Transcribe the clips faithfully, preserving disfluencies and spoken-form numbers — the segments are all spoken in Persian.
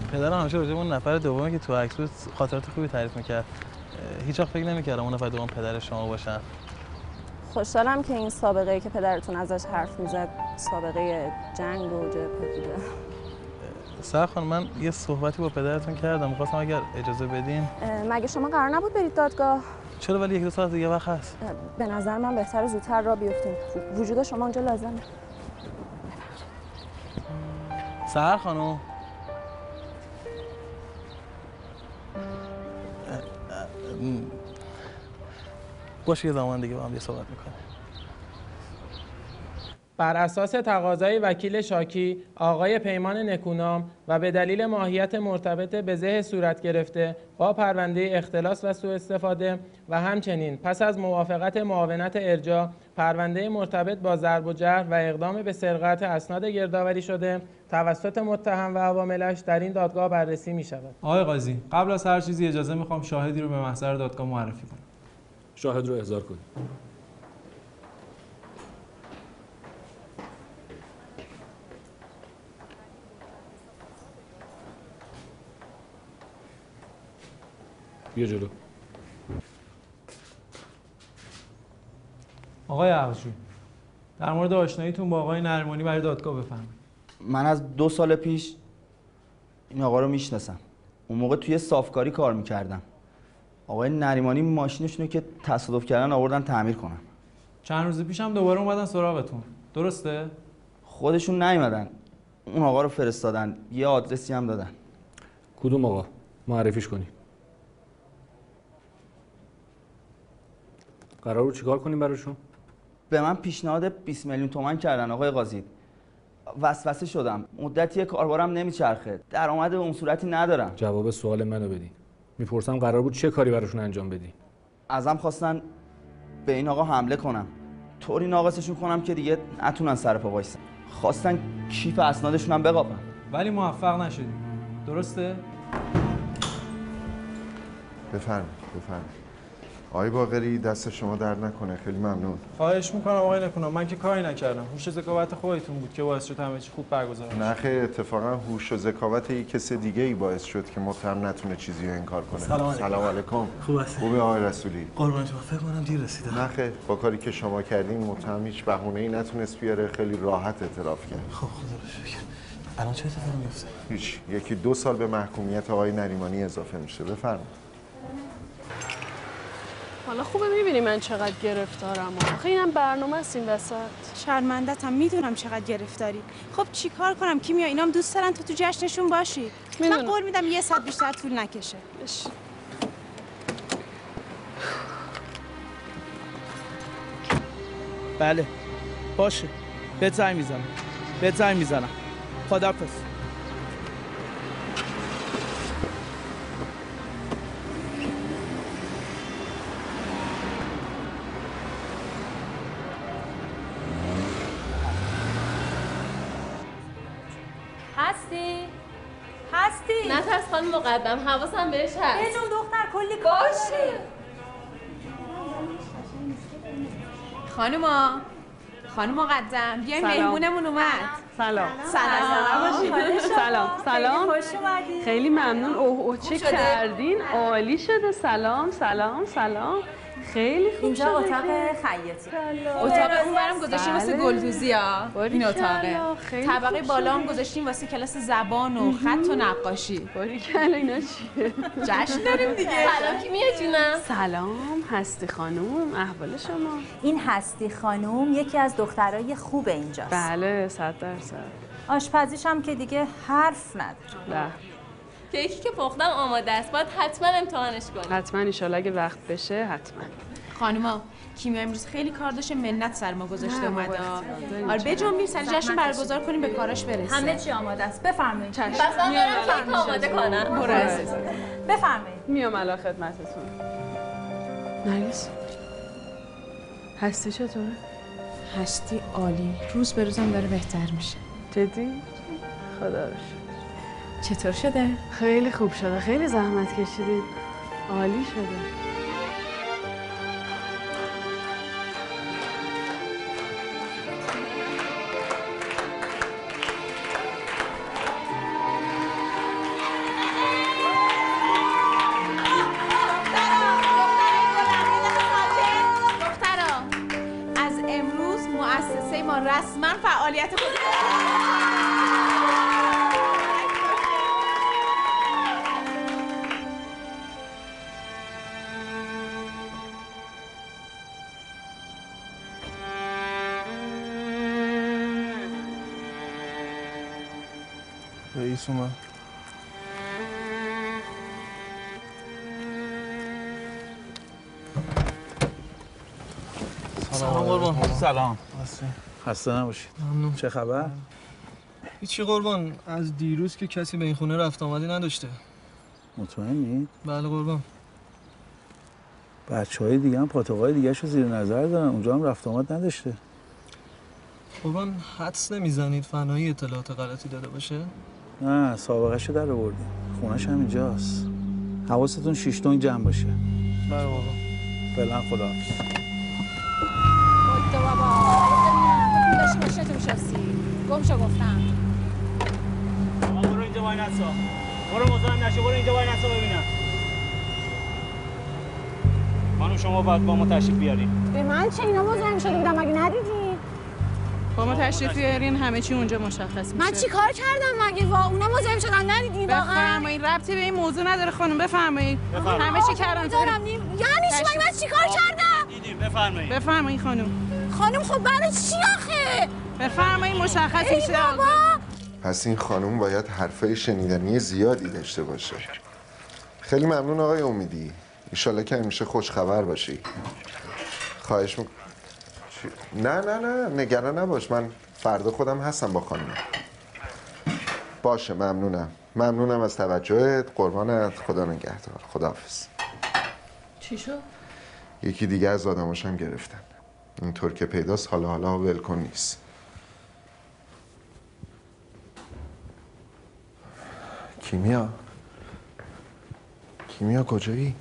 پدرم همیشه راجع به اون نفر دومی که تو عکس بود خاطرات خوبی تعریف می‌کرد. هیچ وقت فکر نمی‌کردم اون نفر دوم پدر شما باشن. خوشحالم که این سابقه‌ای که پدرتون ازش حرف میزد سابقه جنگ و جبهه بوده. سر خانم من یه صحبتی با پدرتون کردم، می‌خواستم اگر اجازه بدین. مگه شما قرار نبود برید دادگاه؟ چرا ولی یک دو ساعت دیگه وقت هست. به نظر من بهتره زودتر راه بیفتیم. وجود شما اونجا لازمه. سر خانم باشه یه زمان دیگه با هم یه صحبت میکنه. بر اساس تقاضای وکیل شاکی آقای پیمان نکونام و به دلیل ماهیت مرتبط به ذهن صورت گرفته با پرونده اختلاس و سوء استفاده و همچنین پس از موافقت معاونت ارجاع پرونده مرتبط با ضرب و جرح و اقدام به سرقت اسناد گردآوری شده توسط متهم و عواملش در این دادگاه بررسی می شود. آقای قاضی قبل از هر چیزی اجازه میخوام شاهدی رو به محضر دادگاه معرفی کنم. شاهد رو احضار کنید. بیا جلو. آقای عقلجو در مورد آشناییتون با آقای نریمانی برای دادگاه بفرمایید. من از دو سال پیش این آقا رو میشناسم. اون موقع توی صافکاری کار میکردم. آقای نریمانی ماشینشون رو که تصادف کردن آوردن تعمیر کنن. چند روز پیش هم دوباره اومدن سراغتون. درسته؟ خودشون نیومدن. اون آقا رو فرستادن. یه آدرسی هم دادن. کدوم آقا؟ معرفیش کنی. قرار رو چیکار کنیم براشون؟ به من پیشنهاد بیست میلیون تومان کردن آقای قاضی. وسوسه شدم. مدتی کاربارم نمیچرخه. درآمد به اون صورتی ندارم. جواب سوال منو بدی. میپرسم قرار بود چه کاری براشون انجام بدی؟ ازم خواستن به این آقا حمله کنم. طوری ناقصشون کنم که دیگه نتونن سر پا وایسن. خواستن کیف اسنادشون هم بقاپن. ولی موفق نشدی. درسته؟ بفرمایید بفرمایید. آقای باقری دست شما درد نکنه، خیلی ممنون. خواهش میکنم آقای نکونام، من که کاری نکردم. هوش و ذکاوت خودتون بود که باعث شد همه چی خوب برگزار بشه. نه خیر، اتفاقا هوش و ذکاوت یک کس دیگه ای باعث شد که متهم نتونه چیزی رو انکار کنه. سلام علیکم. سلام علیکم. خوب هستی؟ خوبه آقای رسولی؟ قربان شما، فکر کنم دیر رسیدم. نه خیر، با کاری که شما کردین متهم هیچ بهونه‌ای نتونست بیاره، خیلی راحت اعتراف کرد. خب خدا رو شکر. الان چه اتفاقی میفته؟ هیچ، یکی دو سال به محکومیت آقای نریمانی اضافه میشه. بفرمایید. حالا خوبه میبینی من چقدر گرفتارم. آخه اینم برنامه است این وسط. شرمندتم، میدونم چقدر گرفتاری. خب چیکار کنم کیمیا؟ اینام دوست دارن تو تو جشنشون باشی. میدونم. من قول میدم یه ساعت بیشتر طول نکشه. بش. بله باشه، بهت زنگ میزنم بهت زنگ میزنم خداحافظ. هستی؟ هستی؟ نترس خانم مقدم، حواسم بهش هست. یه جون دختر کلی کار باشه. خانوما خانم مقدم بیاین، مهمونمون اومد. سلام. سلام. سلام. سلام. خوش اومدید. خیلی ممنون. اوه اوه چه کردین؟ عالی شده. سلام سلام سلام. خیلی خوب اینجا شده. اتاق خیاطی. اتاق اونورم گذاشتیم واسه گلدوزی ها. این اتاقه. طبقه بالا هم گذاشتیم واسه کلاس زبان و خط و نقاشی. باریکلا. اینا چیه؟ جشن داریم دیگه. سلام کیمیا جونم. سلام هستی خانوم، احوال شما؟ این هستی خانوم یکی از دخترای خوب اینجاست. بله صد درصد. آشپزیش هم که دیگه حرف نداره. نه. کیکی که پختم آماده است، باید حتما امتحانش کنیم. حتما ان شاءالله اگه وقت بشه حتما. خانوما کیمیا امروز خیلی کار داشته، منت سر ما گذاشته اومد. آره بجنبیم سر جشن برگزار کنیم، به کاراش برسه. همه چی آماده است. بفرمایید. چشم. بس من برم کیک آماده کنم. برو عزیز. بفرمایید. میام الان خدمتتون. نرگس هستی چطوره؟ هستی عالی، روز به روزم داره بهتر میشه. جدی؟ خدا رو شکر. چطور شده؟ خیلی خوب شده، خیلی زحمت کشیدید. عالی شده. فعالیت خود. رئیس اومد. سلام قربان. سلام. مرسی. خسته نباشید. ممنون. چه خبر؟ هیچی قربان، از دیروز که کسی به این خونه رفت آمدی نداشته. مطمئنی؟ بله قربان. بچه‌های دیگه هم پاتوقای دیگه‌شو زیر نظر دارن، اونجا هم رفت آمد نداشته. قربان حدس نمیزنید فنایی اطلاعات غلطی داده باشه؟ نه، سابقه‌شو در آوردیم. خونه‌ش هم اینجاست. حواستون شش تون جمع باشه. بله بابا. فعلا خداحافظ. مدت بابا. ببینم داشتی ماشینتو می‌شستی. گم شو گفتم. آقا برو اینجا وای نسا. برو مزاحم نشو، برو اینجا وای نسا ببینم. خانم شما باید با ما تشریف بیارین. به من چه اینا مزاحم شده بودم مگه ندیدی؟ با ما تشریف بیارین همه چی اونجا مشخص میشه. من چی کار کردم مگه وا اونا مزاحم شدن ندیدی واقعا؟ بفرمایید، ربطی به این موضوع نداره خانم، بفرمایید. همه چی کردن. دارم نیم یعنی چی مگه من چی کار کردم؟ دیدیم بفرمایید. بفرمایید خانم. خانم خب برای چی آخه؟ بفرمایید مشخص میشه. بابا پس این خانم باید حرفای شنیدنی زیادی داشته باشه. خیلی ممنون آقای امیدی. ایشالله که همیشه خوش خبر باشی. خواهش میکنم. نه نه نه نگران نباش، من فردا خودم هستم با خانم. باشه ممنونم. ممنونم از توجهت. قربانت. خدا نگهدار. خداحافظ. چی شد؟ یکی دیگه از آدماش هم گرفتن. اینطور که پیداست حالا حالا ولکن نیست. کیمیا کیمیا کجایی؟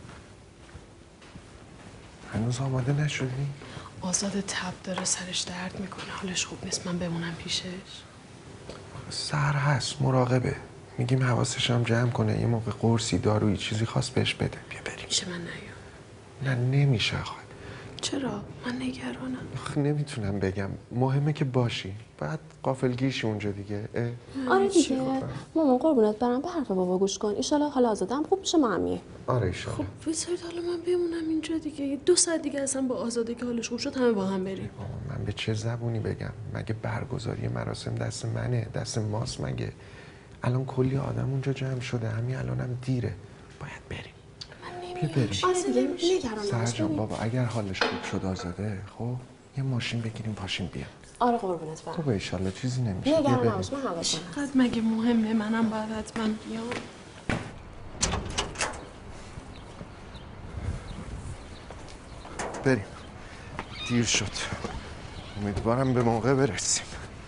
هنوز آماده نشدی؟ آزاد تب داره، سرش درد میکنه، حالش خوب نیست. من بمونم پیشش؟ سر هست، مراقبه. میگیم حواسش هم جمع کنه، یه موقع قرصی دارویی چیزی خواست بهش بده. بیا بریم. میشه من نیام؟ نه نمیشه آخه. چرا؟ من نگرانم. آخه نمیتونم بگم. مهمه که باشی. بعد غافلگیشی اونجا دیگه. آره دیگه. مامان قربونت برم به حرف بابا گوش کن. ان حالا آزادم خوب میشه ما هم میه. آره ایشالا. خب بذارید حالا من بمونم اینجا دیگه. دو ساعت دیگه اصلا با آزاده که حالش خوب شد همه با هم بریم. من به چه زبونی بگم؟ مگه برگزاری مراسم دست منه؟ دست ماست مگه؟ الان کلی آدم اونجا جمع شده. همین الانم دیره. باید بریم. بیا بریم. آره دیگه نگران نباش. سرجان بابا اگر حالش خوب شد آزاده، خب یه ماشین بگیریم پاشیم بیام. آره قربونت برم. خب ان چیزی نمیشه. نگران نباش من حواسم هست. چقدر مگه مهمه؟ منم باید حتما بیام. بریم. دیر شد. امیدوارم به موقع برسیم.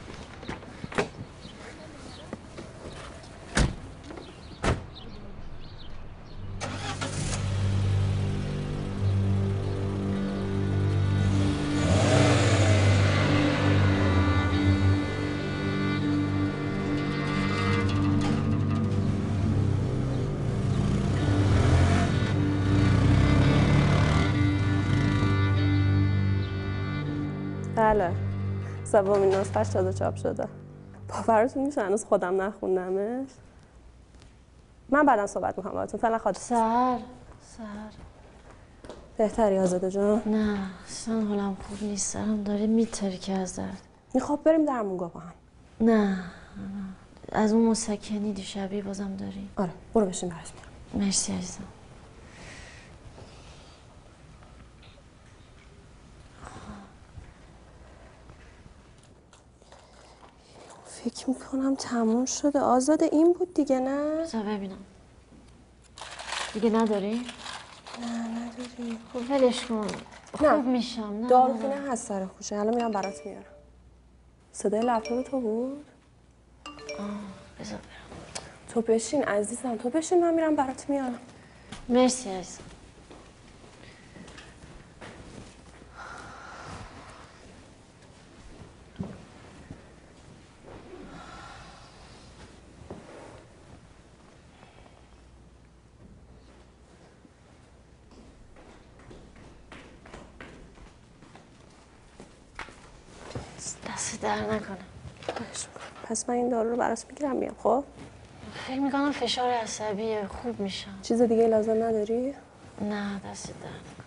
بله سومین نسخه‌اش تازه چاپ شده. باورتون میشه هنوز خودم نخوندمش. من بعداً صحبت میکنم باهاتون. فعلا خدا. سر سر بهتری آزاده جان؟ نه اصلا حالم خوب نیست، سرم داره میترکه از درد. میخواب بریم درمونگاه با هم؟ نه از اون مسکنی دیشبی بازم داری؟ آره برو بشین برش میارم. مرسی عزیزم. فکر میکنم تموم شده. آزاده این بود دیگه نه؟ بذار ببینم. دیگه نداری؟ نه نداری. خب ولش کن. خوب میشم. نه داروخونه هست سر خوشه. الان میرم برات میارم. صدای لپتاپ تو بود؟ آه بذار برم. تو بشین عزیزم، تو بشین من میرم برات میارم. مرسی عزیزم. دست در نکنه. پس من این دارو رو براس میگیرم میام. خب فکر میکنم فشار عصبیه، خوب میشم. چیز دیگه لازم نداری؟ نه دست در نکنه.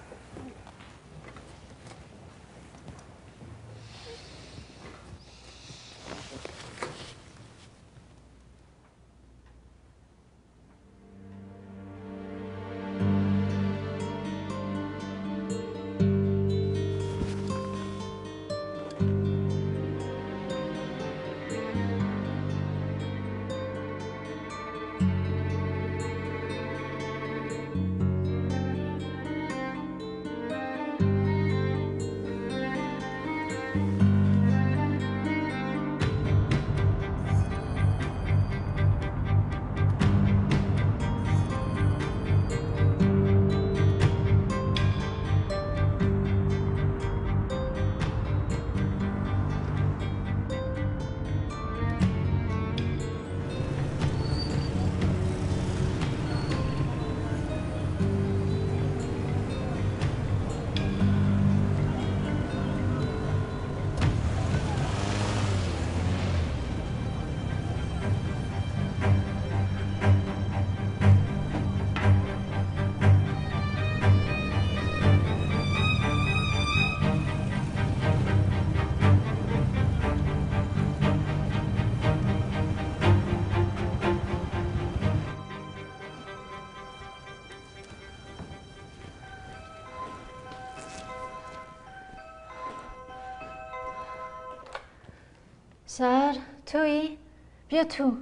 سر تویی؟ بیا تو.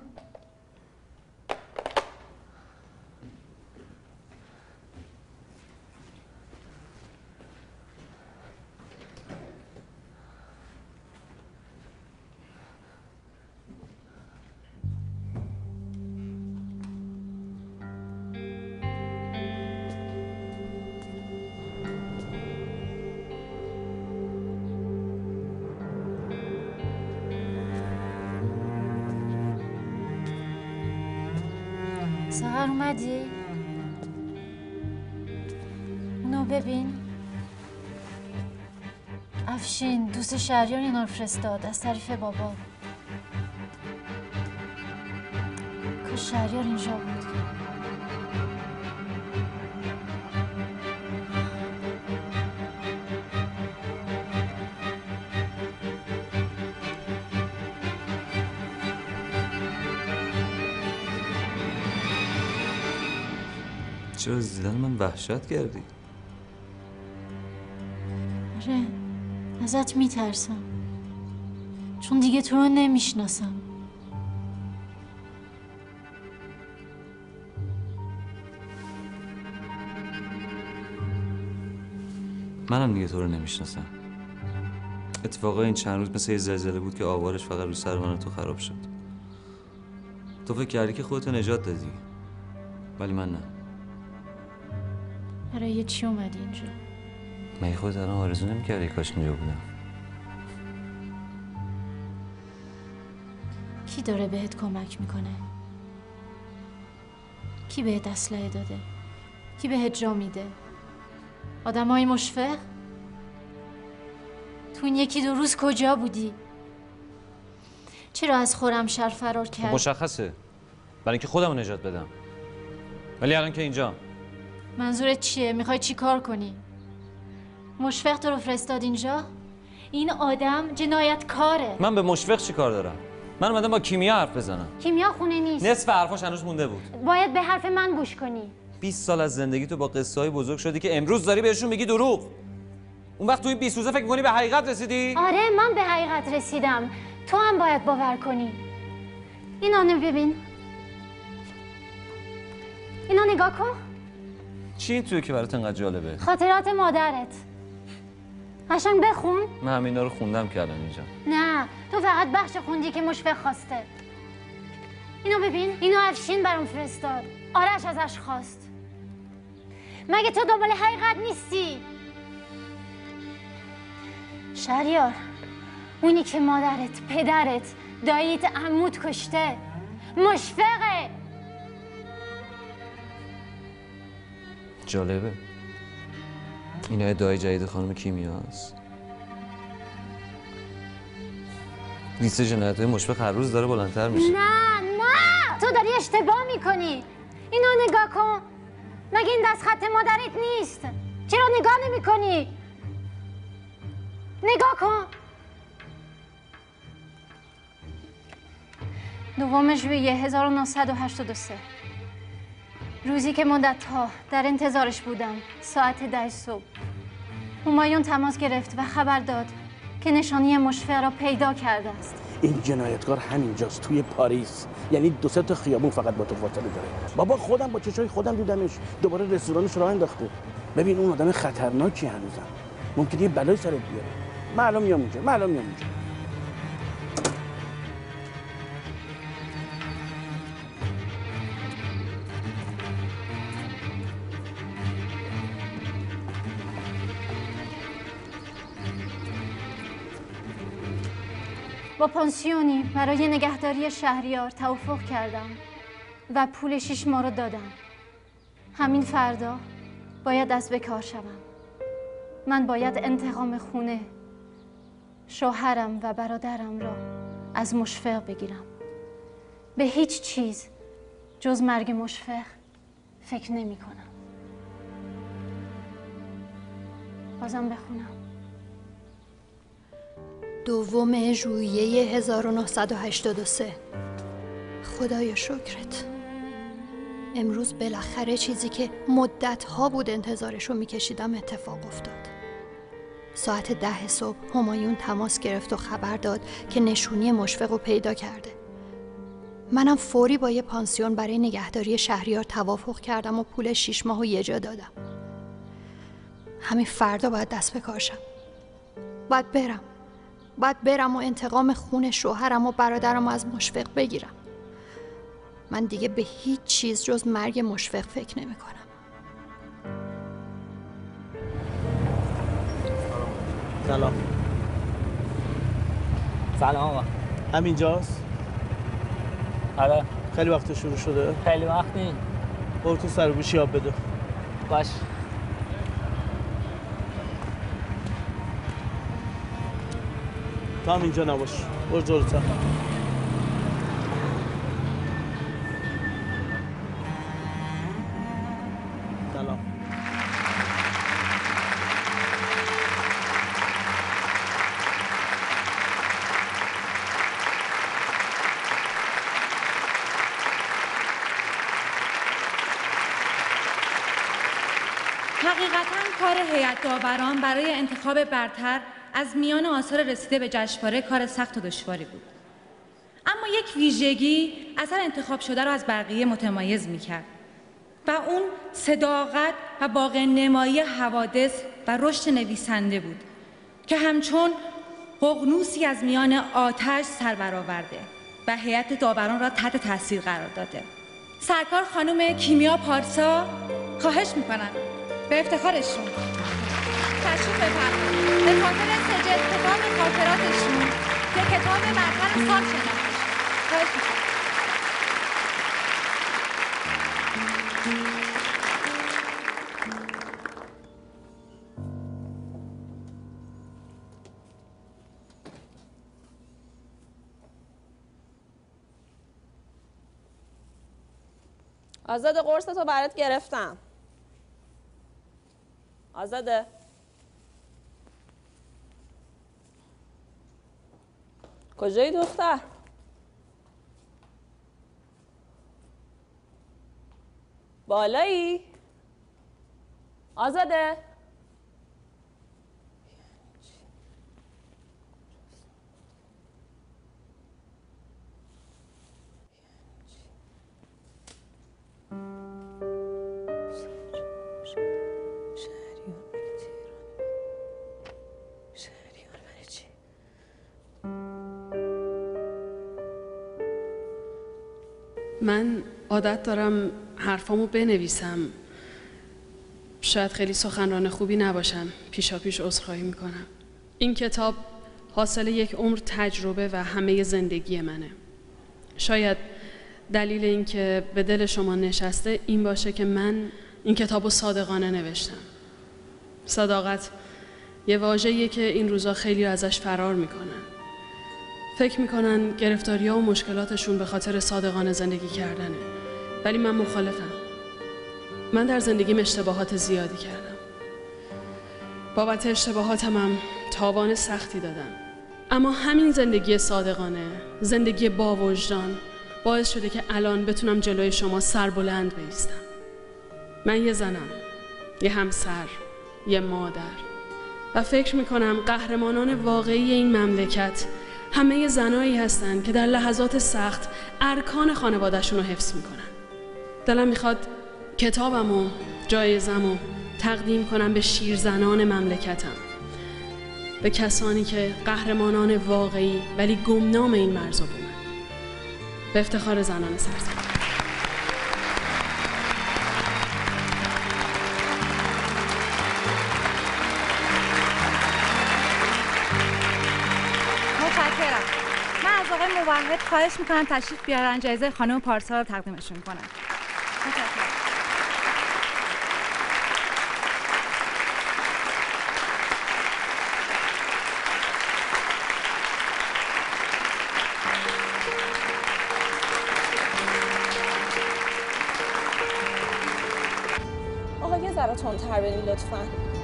سهر اومدی؟ اونو ببین. افشین دوست شهریار اینا رو فرستاد از طریق بابا. کاش شهریار اینجا بود. چرا از دیدن من وحشت کردی؟ آره ازت میترسم چون دیگه تو رو نمیشناسم. منم دیگه تو رو نمیشناسم. اتفاقا این چند روز مثل یه زلزله بود که آوارش فقط رو سر من و تو خراب شد. تو فکر کردی که خودتو نجات دادی ولی من نه. برای چی اومدی اینجا؟ مگه خودت الان آرزو نمی‌کردی کاش اینجا بودم؟ کی داره بهت کمک میکنه؟ کی بهت اسلحه داده؟ کی بهت جا میده؟ آدمای مشفق؟ تو این یکی دو روز کجا بودی؟ چرا از خرمشهر فرار کرد؟ مشخصه برای اینکه خودمو نجات بدم. ولی الان که اینجا منظورت چیه؟ میخوای چی کار کنی؟ مشفق تو رو فرستاد اینجا؟ این آدم جنایتکاره. من به مشفق چی کار دارم؟ من اومدم با کیمیا حرف بزنم. کیمیا خونه نیست. نصف حرفاش هنوز مونده بود. باید به حرف من گوش کنی. بیست سال از زندگی تو با قصه‌های بزرگ شدی که امروز داری بهشون میگی دروغ. اون وقت تو این بیست روزه فکر می‌کنی به حقیقت رسیدی؟ آره من به حقیقت رسیدم. تو هم باید باور کنی. اینا رو ببین. اینا نگاه کن. چی این توی که برات انقدر جالبه؟ خاطرات مادرت. قشنگ بخون. من همینا رو خوندم که الان اینجا. نه تو فقط بخش خوندی که مشفق خواسته. اینو ببین. اینو افشین برام فرستاد. آرش ازش خواست. مگه تو دنبال حقیقت نیستی؟ شهریار اونی که مادرت، پدرت، داییت، عموت کشته مشفقه. جالبه. اینا ادعای جدید خانم کیمیا است. لیست جنایت‌های مشفق هر روز داره بلندتر میشه. نه نه تو داری اشتباه میکنی. اینو نگاه کن. مگه این دست خط مادرت نیست؟ چرا نگاه نمیکنی؟ نگاه کن. دوم ژوئیه هزار و نهصد و هشتاد و سه، روزی که مدت‌ها در انتظارش بودم. ساعت ده صبح همایون تماس گرفت و خبر داد که نشانی مشفق را پیدا کرده است. این جنایتکار همینجاست توی پاریس، یعنی دو سه تا خیابون فقط با تو فاصله داره. بابا خودم با چشای خودم دیدمش، دوباره رستورانش راه انداخته. ببین اون آدم خطرناکی هنوزم، ممکنه یه بلای سرت بیاره. من الان میام اونجا، من الان میام اونجا. با پانسیونی برای نگهداری شهریار توافق کردم و پول شش ماه رو دادم. همین فردا باید دست به کار شوم. من باید انتقام خونه شوهرم و برادرم را از مشفق بگیرم. به هیچ چیز جز مرگ مشفق فکر نمی کنم. بازم بخونم. دوم ژوئیه هزار و نهصد و هشتاد و سه. خدایا شکرت. امروز بالاخره چیزی که مدت‌ها بود انتظارش رو می‌کشیدم اتفاق افتاد. ساعت ده صبح همایون تماس گرفت و خبر داد که نشونی مشفق رو پیدا کرده. منم فوری با یه پانسیون برای نگهداری شهریار توافق کردم و پول شیش ماه رو یه جا دادم. همین فردا باید دست به کار شم. باید برم. باید برم و انتقام خون شوهرم و برادرم از مشفق بگیرم. من دیگه به هیچ چیز جز مرگ مشفق فکر نمی کنم. سلام. سلام آقا. همینجاست؟ آره. خیلی وقت شروع شده؟ خیلی وقت نیم. برو تو سر و گوشی آب بده. باش. تا هم اینجا نباش. برو جلوتر. سلام. حقیقتاً کار هیئت داوران برای انتخاب برتر از میان آثار رسیده به جشنواره کار سخت و دشواری بود. اما یک ویژگی اثر انتخاب شده را از بقیه متمایز می‌کرد و اون صداقت و واقع نمایی حوادث و رشد نویسنده بود که همچون ققنوسی از میان آتش سر برآورده و هیئت داوران را تحت تاثیر قرار داده. سرکار خانم کیمیا پارسا، خواهش می‌کنم به افتخارشون تشریف بفرمایید. به خاطر سجل کتاب خاطراتشون که کتاب برتر سال شناخته شد. خواهش می‌کنم. آزاده قرص تو برات گرفتم. آزاده کجایی دختر؟ بالایی؟ آزاده من عادت دارم حرفامو بنویسم. شاید خیلی سخنران خوبی نباشم. پیشا پیش عذرخواهی میکنم. این کتاب حاصل یک عمر تجربه و همه زندگی منه. شاید دلیل این که به دل شما نشسته این باشه که من این کتابو صادقانه نوشتم. صداقت یه واژه‌ایه که این روزا خیلی ازش فرار میکنن. فکر میکنن گرفتاری‌ها و مشکلاتشون به خاطر صادقانه زندگی کردنه، ولی من مخالفم. من در زندگیم اشتباهات زیادی کردم. بابت اشتباهاتم هم تاوان سختی دادم. اما همین زندگی صادقانه، زندگی با وجدان، باعث شده که الان بتونم جلوی شما سربلند بایستم. من یه زنم، یه همسر، یه مادر و فکر میکنم قهرمانان واقعی این مملکت همه زنایی هستن که در لحظات سخت ارکان خانواده‌شون رو حفظ میکنن. دلم میخواد کتابم و جایزم رو تقدیم کنم به شیرزنان مملکتم، به کسانی که قهرمانان واقعی ولی گمنام این مرز و بومن، به افتخار زنان سرزمین. متشکرم. من از آقای موحد خواهش میکنم تشریف بیارن جایزه خانم پارسا رو تقدیمشون کنم. متشکرم. آقا یه ذره تندتر برین لطفاً.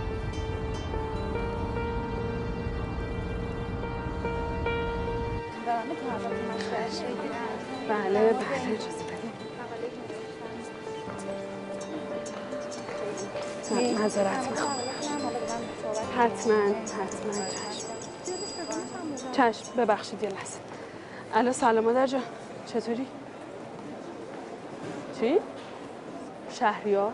بله بله اجازه بدید. معذرت میخوام. حتما حتما چشم. چشم ببخشید یه لحظه. الو سلام مادر جان، چطوری؟ چی؟ شهریار؟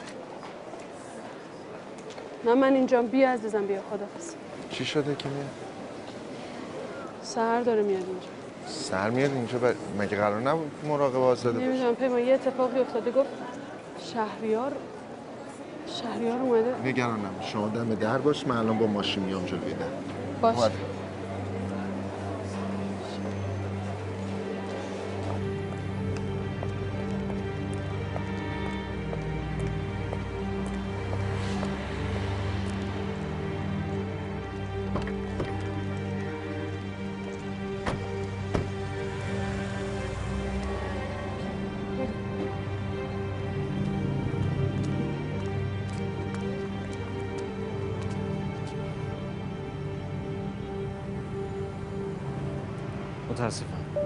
نه من اینجام، بیا عزیزم بیا. خداحافظ. چی شده که میاد؟ سهر داره میاد اینجا. سر میاد اینجا بر... مگه قرار نبود مراقبه آزاده باشه؟ نمیدونم پیمان یه اتفاقی افتاده، گفت شهریار شهریار اومده. نگران نباش، شما دم در باش، من الان با ماشین میام جلوی در. باش. متاسفم.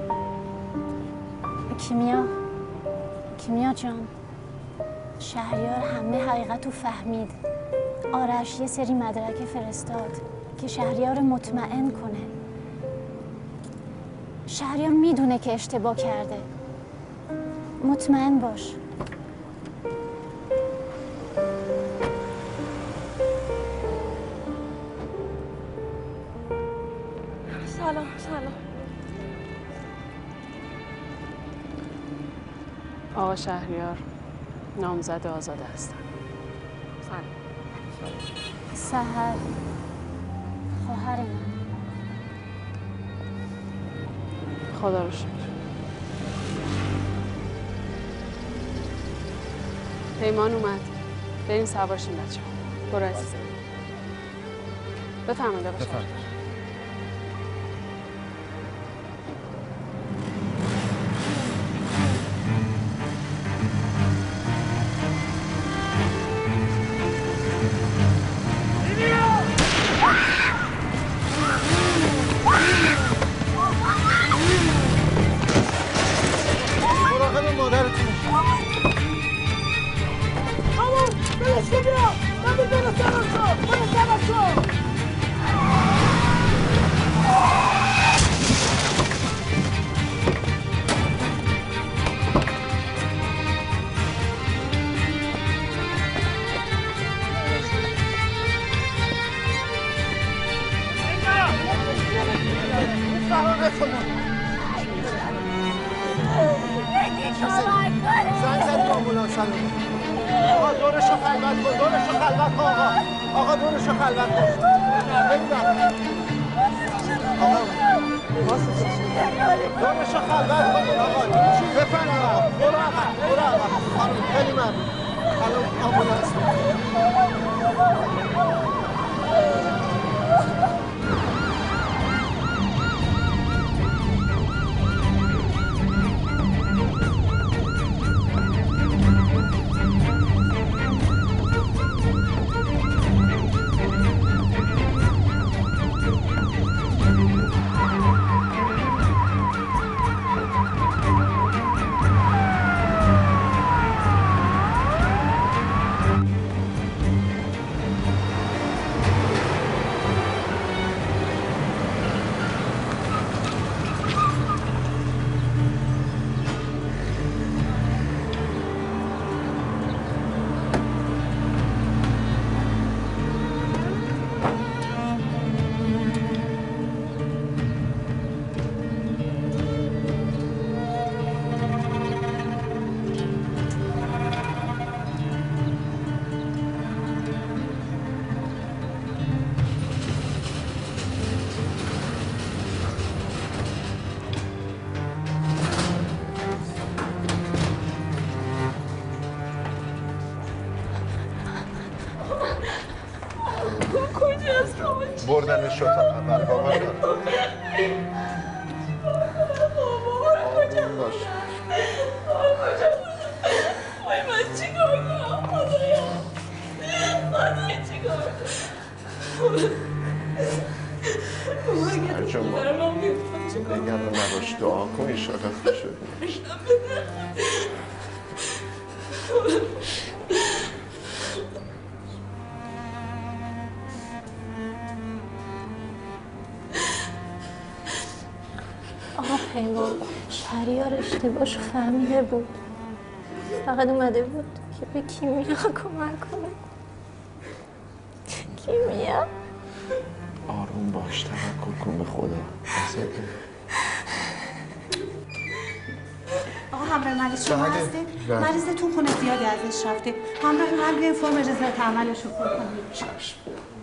کیمیا کیمیا جان، شهریار همه حقیقت رو فهمید. آرش یه سری مدرک فرستاد که شهریار مطمئن کنه. شهریار میدونه که اشتباه کرده. مطمئن باش. سلام سلام. آقا شهریار نامزد آزاده هستن. سلام. سحر خواهر من. خدا رو شکر. پیمان اومد. بریم سوارشیم بچه ها. برو عزیزم. بفرمایید آقا شهریار. مراقب مادرتون. آمون بلش که بیا. من به دل سرم شو. برو سرم شو. زنگ زدیم آمبولانس سلام. آقا دورشو خلوت کن، دورشو خلوت کن آقا. آقا دورشو خلوت کن. نمیدونم. آقا دورشو خلوت کن آقا. بفرمایید آقا. برو آقا. برو آقا. خانم خیلی ممنون. الان آمبولانس بردنش اتاق اول بابا جان. آروم باش. وای من چی کار کنم خدایا؟ خدایا چی کار کنم؟ سرجان ما نگران نباش، دعا کن ایشالا خوب شدی. آقا پیمان شهریار اشتباهش فهمیده بود، فقط اومده بود که به کیمیا کمک کنه. کیمیا آروم باش، توکل کن به خدا. آقا همراه مریض شما هستید؟ مریض تو خونه زیادی ازش رفته. همراه من بیاین فرم رضایت عملش رو پر کنید. چشم.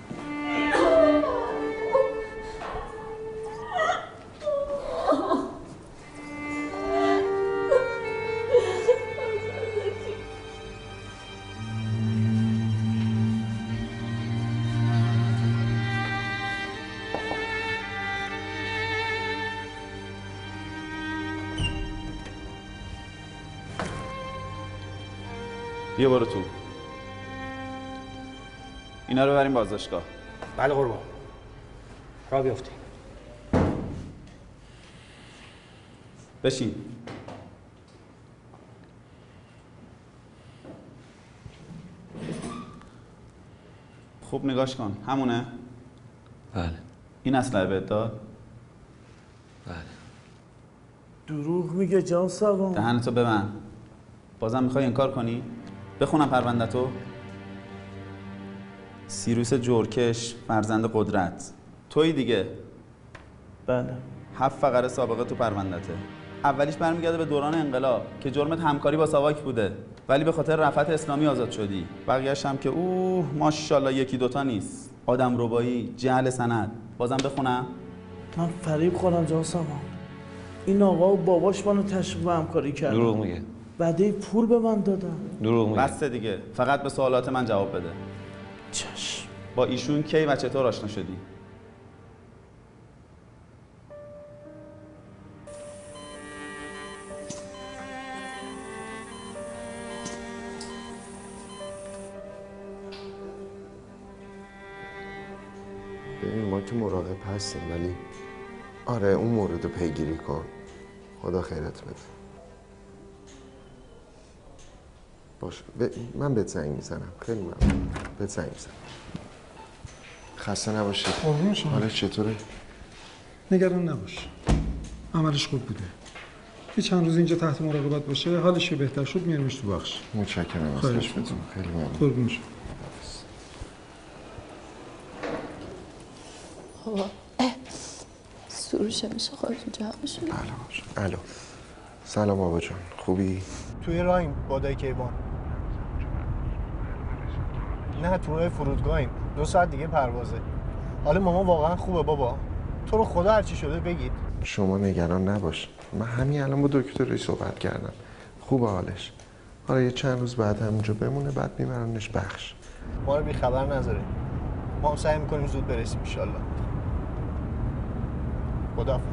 بیا برو تو. اینا رو بریم بازداشتگاه. بله قربان. را بیافتی. بشین. خوب نگاش کن. همونه؟ بله. این اسلحه بهت داد؟ بله. دروغ میگه جان سوام. دهنتو ببند. بازم میخوای انکار کنی؟ بخونم پرونده‌تو. سیروس جورکش فرزند قدرت توی دیگه. بله. هفت فقره سابقه تو پروندته. اولیش برمیگرده به دوران انقلاب که جرمت همکاری با ساواک بوده، ولی به خاطر رفعت اسلامی آزاد شدی. بقیه‌اش هم که اوه ماشاءالله یکی دوتا نیست. آدم ربایی، جعل سند. بازم بخونم؟ من فریب خورم جان سوام. این آقا و باباش منو تشویق به همکاری کردن. دروغ میگه. بعدی پول به من دادن. دروغ میگه. بسته دیگه. فقط به سوالات من جواب بده. چشم. با ایشون کی و چطور آشنا شدی؟ ببین ما که مراقب هستیم، ولی آره اون مورد رو پیگیری کن. خدا خیرت بده. باشه ب... من بهت زنگ میزنم. خیلی ممنون. بهت زنگ میزنم. خسته نباشید. قربون شما. حالت چطوره؟ نگران نباش. عملش خوب بوده. یه چند روز اینجا تحت مراقبت باشه، حالش که بهتر شد میاریمش تو بخش. متشکرم از لطفتون. خیلی ممنون. قربون شما. بابا سروش میشه خودتون جواب بشون. بله باشه. الو. سلام بابا جان. خوبی؟ توی راهیم بادای کیوان. نه تو راه فرودگاهیم. دو ساعت دیگه پروازه. حالا مامان واقعا خوبه بابا. تو رو خدا هرچی شده بگید. شما نگران نباش. من همین الان با دکتری صحبت کردم. خوبه حالش. حالا یه چند روز بعد همونجا بمونه، بعد میبرنش بخش. ما رو بی خبر نذاره. ما هم سعی میکنیم زود برسیم ان شاء الله. خداحافظ.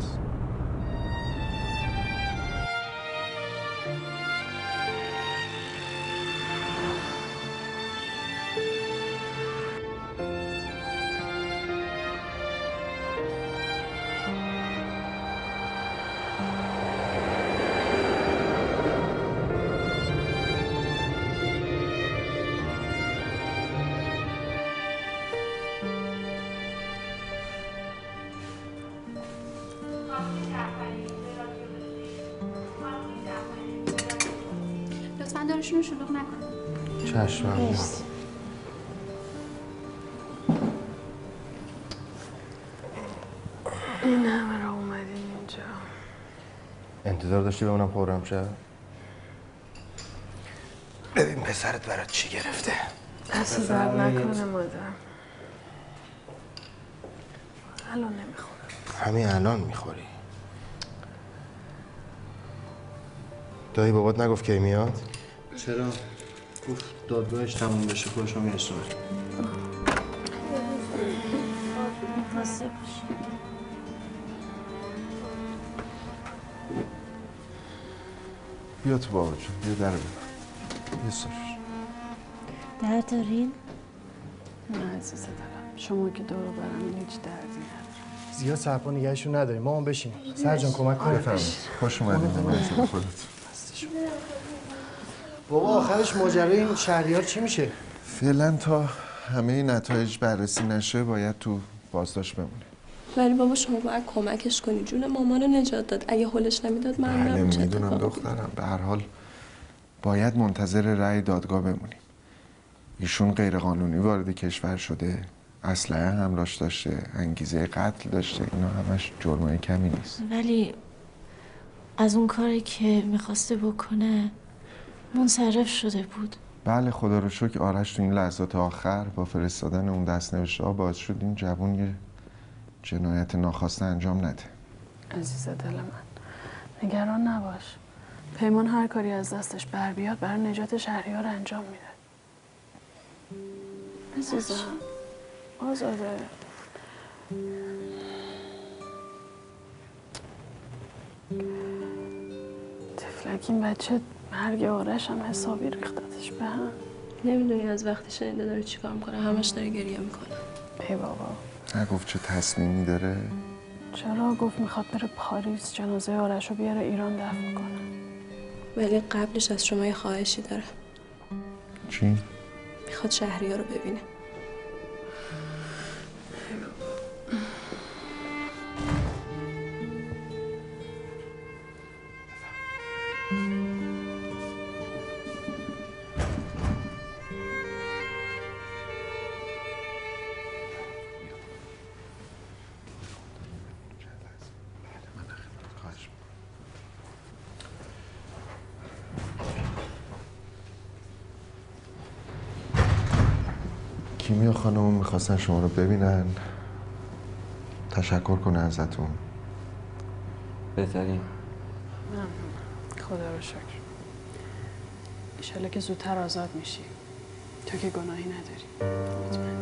لطفاً دارشون رو شلوغ نکن. چشم. مرسی. این همه را اومدین اینجا. انتظار داشتی بمونم خورم شد؟ ببین پسرت برات چی گرفته. دست درد نکنه مادر. الان نمیخورم. همین الان میخوری. دایی بابات نگفت کی میاد؟ چرا؟ گفت دادگاهش تموم بشه خودشو میرسونه. خواسته باشی. بیا تو بابا جون، بیا در ببر. بیا سرش. درد دارین؟ نه عزیز دلم، شما که دور برم هیچ دردی نداره. زیاد سرپا نگهشون نداریم، ما هم بشینیم. سرجان کمک کن. بفرمایید. خوش اومدید. مرسی خودت. بابا آخرش ماجرای این شهریار چی میشه؟ فعلا تا همه نتایج بررسی نشه باید تو بازداشت بمونه. ولی بابا شما باید کمکش کنی، جون مامانو نجات داد. اگه حلش نمیداد من بله نمی‌دونم میدونم دخترم، به هر حال باید منتظر رأی دادگاه بمونیم. ایشون غیرقانونی وارد کشور شده، اسلحه همراهش داشته، انگیزه قتل داشته، اینا همش جرمای کمی نیست. ولی از اون کاری که میخواسته بکنه منصرف شده بود. بله خدا رو شکر آرش تو این لحظات آخر با فرستادن اون دستنوشته ها باعث شد این جوون یه جنایت ناخواسته انجام نده. عزیز دل من، نگران نباش. پیمان هر کاری از دستش بر بیاد برای نجات شهریار انجام میده. عزیزم، آزاده. تفلک این بچه مرگ آرش هم حسابی ریختتش به هم. نمیدونی از وقتی شنیده داره چیکار میکنه، همش داره گریه میکنه. ای بابا، نگفت چه تصمیمی داره؟ چرا؟ گفت میخواد بره پاریس جنازه آرش رو بیاره ایران دفن کنه. ولی قبلش از شما یه خواهشی داره. چی؟ میخواد شهریار رو ببینه. کیمیا خانم میخواستن شما رو ببینن، تشکر کنه ازتون. بهترین. ممنون، خدا رو شکر. ایشالا که زودتر آزاد میشی، تو که گناهی نداری. مطمئن.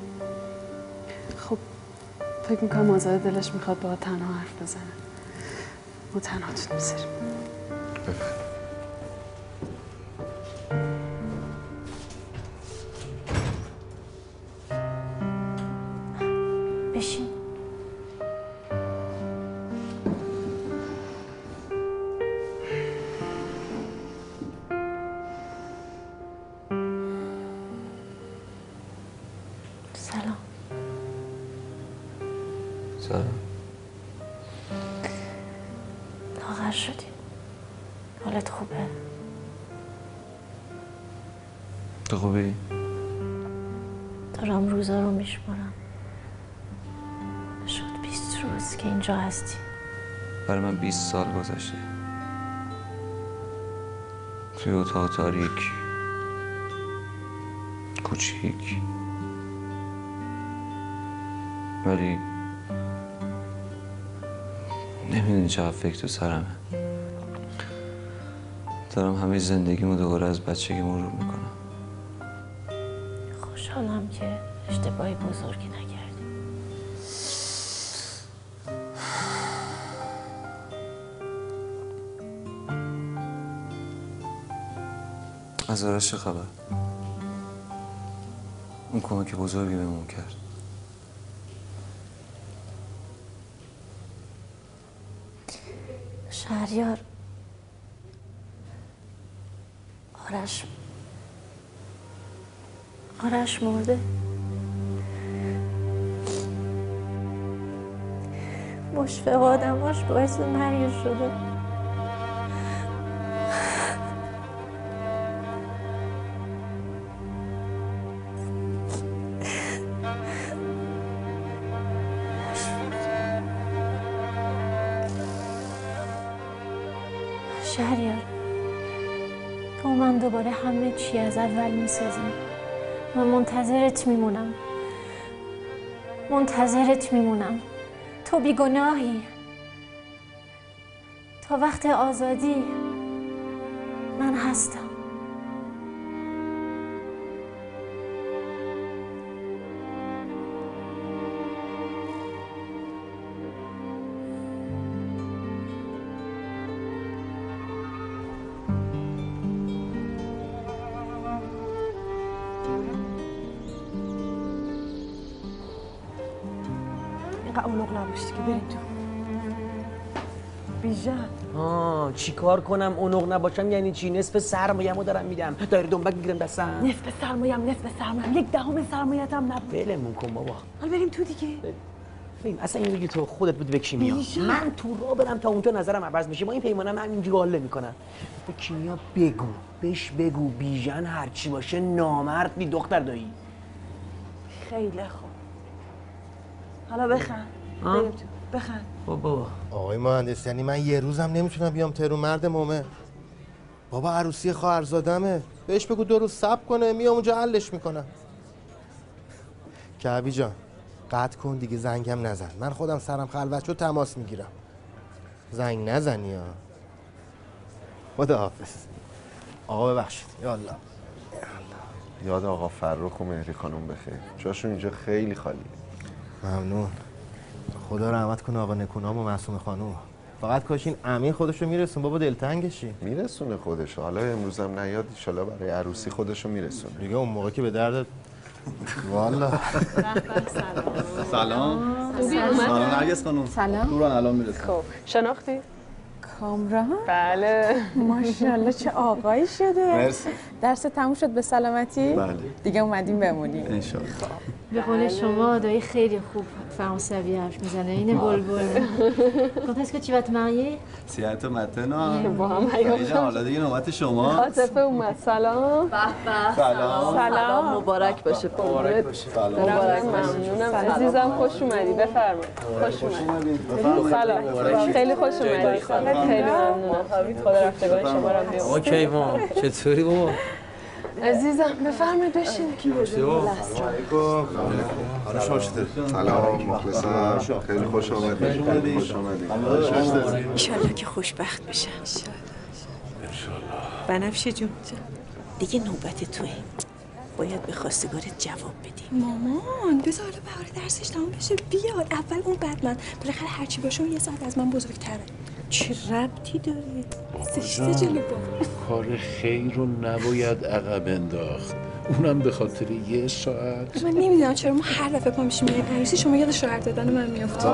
خب فکر میکنم آزاده دلش میخواد با تنها حرف بزنه. ما تنهاتون میذاریم. بفرمایید. بشین. سلام. سلام. لاغر شدی. حالت خوبه؟ تو خوبی؟ دارم روزا رو میشمارم. شد بیست روز که اینجا هستی. برای من بیست سال گذشته. توی اتاق تاریک، کوچیک، ولی نمیدونی چقدر فکر تو سرمه. دارم همه زندگیمو دوباره از بچگی مرور میکنم. خوشحالم که اشتباهی بزرگی نکردی. از آرش چه خبر؟ اون کمک بزرگی بهمون کرد. شهریار، آرش آرش مرده. مشفق آدماش باعث مرگ شده. شهریار، تو من دوباره همه چی از اول میسازیم. من منتظرت میمونم. منتظرت میمونم. تو بیگناهی. تا وقت آزادی من هستم. اونق نباشی که بریم تو. بیژن آه چی کار کنم اونق نباشم یعنی چی؟ نصف سرمایه‌مو دارم میدم. دایره دنبک میگیرم دستم. نصف سرمایه‌ام نصف سرمایه‌ام یک دهم سرمایه‌ام نبود. ولمون کن بابا. حالا بریم تو دیگه. ببین اصلا این میگی تو خودت بود به کیمیا. من تو راه برم تا اونجا نظرم عوض میشه. با این پیمانم همینجوری حاله میکنن. به کیمیا بگو. بهش بگو بیژن هر چی باشه نامرد بی دختر دایی. خیلی خوب. حالا بخند. بریم تو. بخند. بابا آقای مهندس یعنی من یه روزم نمیتونم بیام تهرون مرد مومه. بابا عروسی خواهرزادمه. بهش بگو دو روز صبر کنه میام اونجا حلش میکنم. کعبی جان قطع کن دیگه زنگم نزن. من خودم سرم خلوت شد تماس میگیرم. زنگ نزنی ها. خداحافظ. آقا ببخشید. یالا. یاد آقا فرخ و مهری خانم بخیر. جاشون اینجا خیلی خالیه. ممنون. خدا رحمت کنه آقا نکونام و معصومه خانم. فقط کاش این امین خودشو میرسون بابا دلتنگشی. میرسونه خودشو. حالا امروزم نیاد ان شاءالله برای عروسی خودشو میرسونه. دیگه اون موقع که به درد والا. سلام. سلام نرگس خانم. سلام. دوران الان میرسم. خب شناختی؟ کامران؟ بله. ماشاءالله چه آقایی شده. مرسی. درس تموم شد به سلامتی؟ بله. دیگه اومدیم بمونیم. انشالله. به قول شما دایی خیلی خوب فرانسوی حرف میزنه. اینه بلبل. Quand est-ce que tu vas te marier؟ سیاحت متنا. با هم حیاتم. حالا دیگه نوبت شما. عاطفه اومد. سلام. سلام. سلام. مبارک باشه. مبارک باشه. مبارک ممنونم. عزیزم خوش اومدی. بفرمایید. خوش اومدید. سلام. خیلی خوش اومدید. خیلی ممنونم. خدا رفتگان شما رو بیامرزه. آقا کیوان چطوری بابا؟ عزیزم بفرمایید بشین. کی بده؟ سلام علیکم. حالا شما چطوری؟ سلام مخلصم. خیلی خوش آمدید. خیلی خوش آمدید. ان شاءالله که خوشبخت بشن. ان شاءالله. بنفشه جون دیگه نوبت توئه. باید به خواستگارت جواب بدی. مامان بذار حالا بهار درسش تموم بشه بیاد. اول اون بعد من. بالاخره هرچی باشه اون یه ساعت از من بزرگتره. چه ربطی داره؟ زشته جلو بابا. کار خیر رو نباید عقب انداخت. اونم به خاطر یه ساعت. من نمیدونم چرا ما هر دفعه پا میشیم میریم عروسی شما یاد شوهر دادن من میافتید.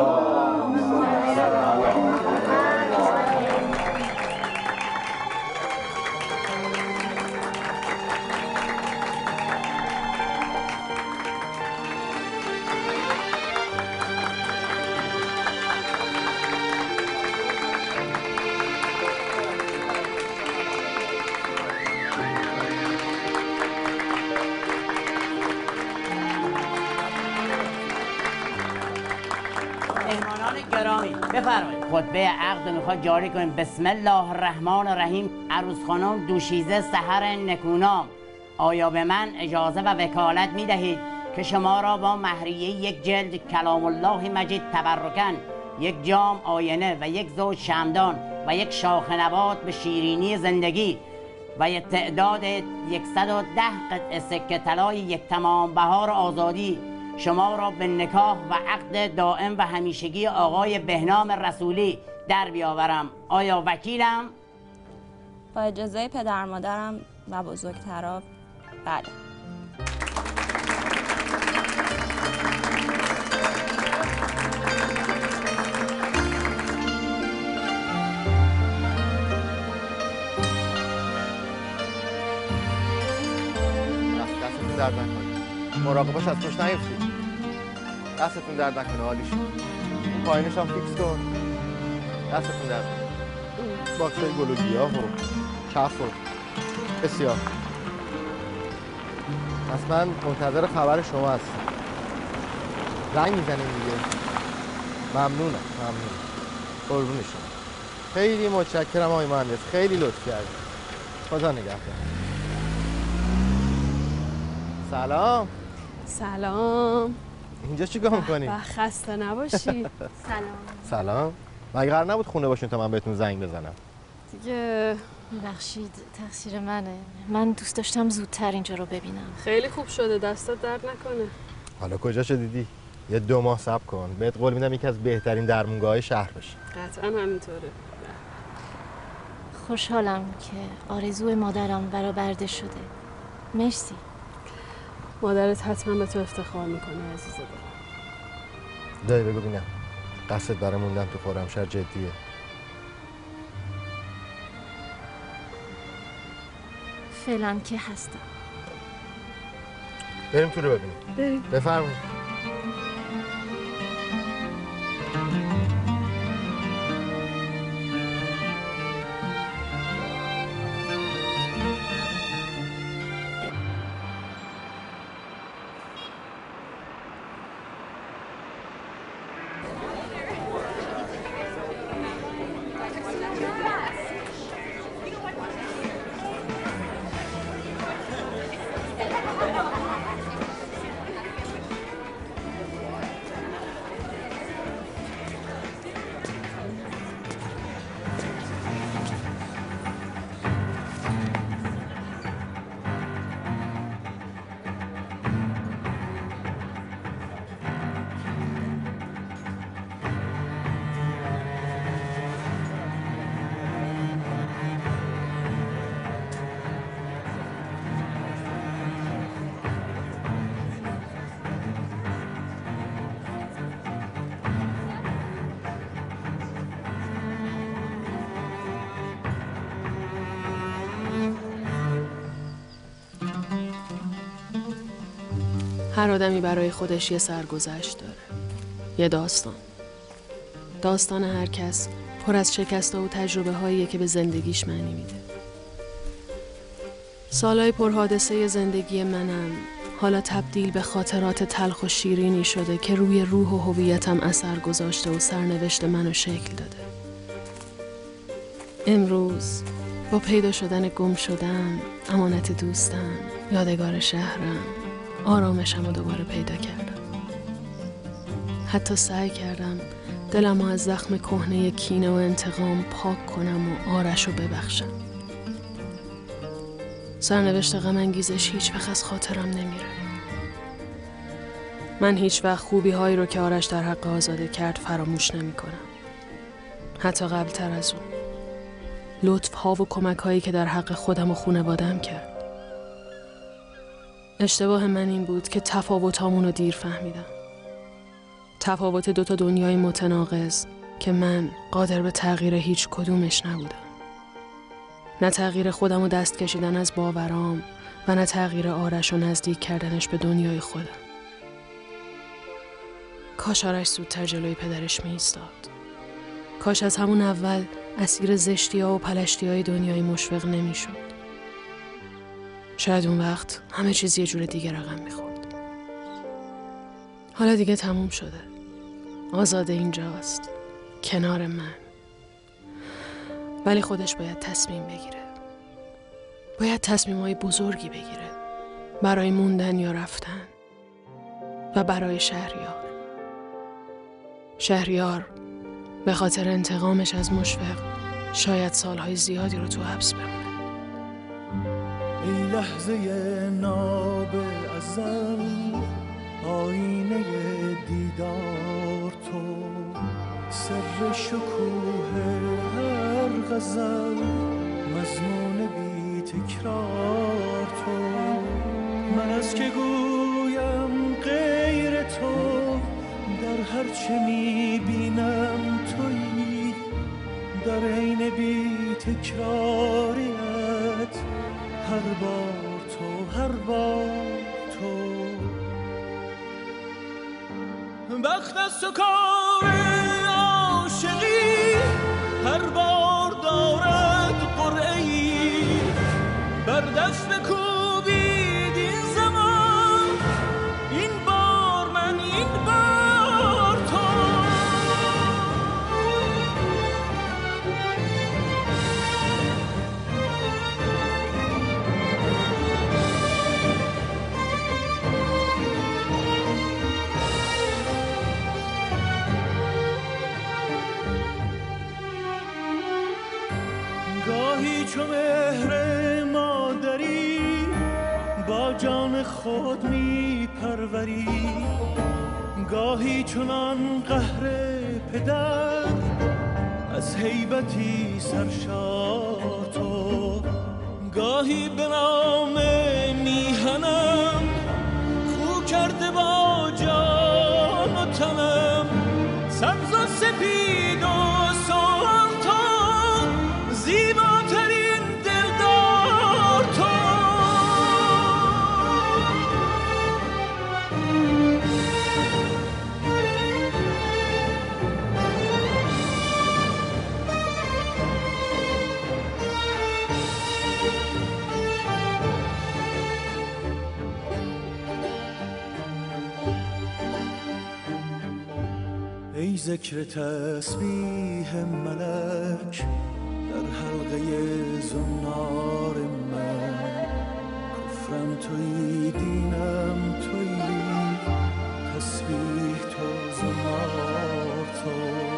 بفرمایید. خطبه عقد میخواد جاری کنیم. بسم الله الرحمن الرحیم. عروس خانم دوشیزه سحر نکونام، آیا به من اجازه و وکالت میدهید که شما را با مهریه یک جلد کلام الله مجید تبرکن، یک جام آینه و یک زوج شمعدان و یک شاخه نبات به شیرینی زندگی و یک تعداد صد و ده قطعه سکه طلای یک تمام بهار آزادی شما را به نکاح و عقد دائم و همیشگی آقای بهنام رسولی در بیاورم. آیا وکیلم؟ با اجازه پدر مادرم و بزرگترا بله. دستتون درد نکنه. مراقباش از پشت نیفتید. دستتون درد نکنه حالیش. اون پایینش هم فیکس کن. دستتون درد نکنه. باکسای گل و گیاه و کف و بسیار. پس من منتظر خبر شما هستم. زنگ میزنیم دیگه. ممنونم. ممنونم. قربون شما. خیلی متشکرم آقای مهندس. خیلی لطف کردید. خدا نگهدار. سلام. سلام. اینجا چیکار می‌کنی؟ خسته نباشی. سلام. سلام. مگه قرار نبود خونه باشین تا من بهتون زنگ بزنم؟ دیگه ببخشید تقصیر منه. من دوست داشتم زودتر اینجا رو ببینم. خیلی خوب شده. دستت درد نکنه. حالا کجاشو دیدی؟ یه دو ماه صبر کن. بهت قول میدم یکی از بهترین درمونگاه‌های شهر بشه. قطعا همینطوره. خوشحالم که آرزوی مادرم برآورده شده. مرسی. مادرت حتما به تو افتخار میکنه عزیز دلم. دایی بگو ببینم قصد برای موندن تو خرمشهر جدیه. فعلا که هستم. بریم تو رو ببینیم. بریم. بفرمایید. هر آدمی برای خودش یه سرگذشت داره، یه داستان. داستان هر کس پر از شکست‌ها و تجربه هاییه که به زندگیش معنی میده. سالهای پرحادثه زندگی منم حالا تبدیل به خاطرات تلخ و شیرینی شده که روی روح و هویتم اثر گذاشته و سرنوشت منو شکل داده. امروز با پیدا شدن گم شدم، امانت دوستم، یادگار شهرم، آرامشم رو دوباره پیدا کردم. حتی سعی کردم دلم رو از زخم کهنه کینه و انتقام پاک کنم و آرش رو ببخشم. سرنوشت غم انگیزش هیچ وقت از خاطرم نمیره. من هیچ وقت خوبی هایی رو که آرش در حق آزاده کرد فراموش نمی کنم. حتی قبل تر از اون لطف ها و کمک هایی که در حق خودم و خانواده‌ام کرد. اشتباه من این بود که تفاوتامون رو دیر فهمیدم. تفاوت دوتا دنیای متناقض که من قادر به تغییر هیچ کدومش نبودم. نه تغییر خودم و دست کشیدن از باورام و نه تغییر آرش و نزدیک کردنش به دنیای خودم. کاش آرش زودتر جلوی پدرش می ایستاد. کاش از همون اول اسیر زشتی ها و پلشتی های دنیای مشفق نمی شد. شاید اون وقت همه چیز یه جور دیگه رقم می خورد. حالا دیگه تموم شده. آزاده اینجاست. کنار من. ولی خودش باید تصمیم بگیره. باید تصمیم‌های بزرگی بگیره. برای موندن یا رفتن. و برای شهریار. شهریار به خاطر انتقامش از مشفق شاید سالهای زیادی رو تو حبس بمونه. ای لحظه ناب ازل، آینه دیدار تو، سر شکوه هر غزل، مضمون بی تکرار تو. من از که گویم غیر تو، در هر چه میبینم تویی، در عین بی تکراریت، هر بار تو، هر بار تو. بخت از تو کار عاشقی، هر بار دارد قرعه‌ای، بر دست بکوبید این زمان، این بار من، این بار تو. گاهی چو مهر مادری، با جان خود می پروری، گاهی چنان قهر پدر، از هیبتی سرشار تو. گاهی به نام میهنم، خو کرده با جان و تنم، سبز و سپید و سرخ تو، زیباترین دلدار تو. ای ذکر تسبیح ملک در حلقه زنار من، کفرم تویی دینم تویی، تسبیح تو زنار تو.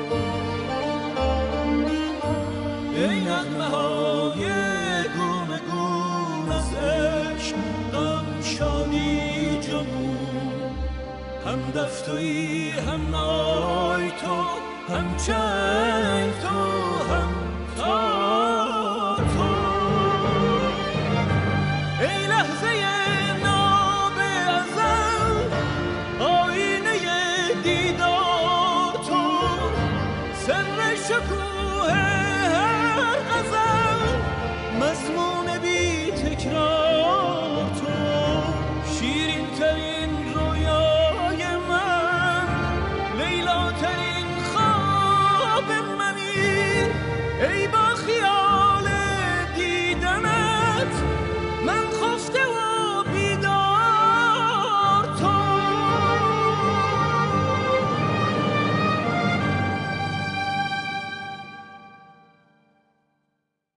ای نغمه های گونه گون از عشق، غم شادی جنون، هم دف تویی هم نای تو، هم چنگ تو، هم تار تو. ای لحظه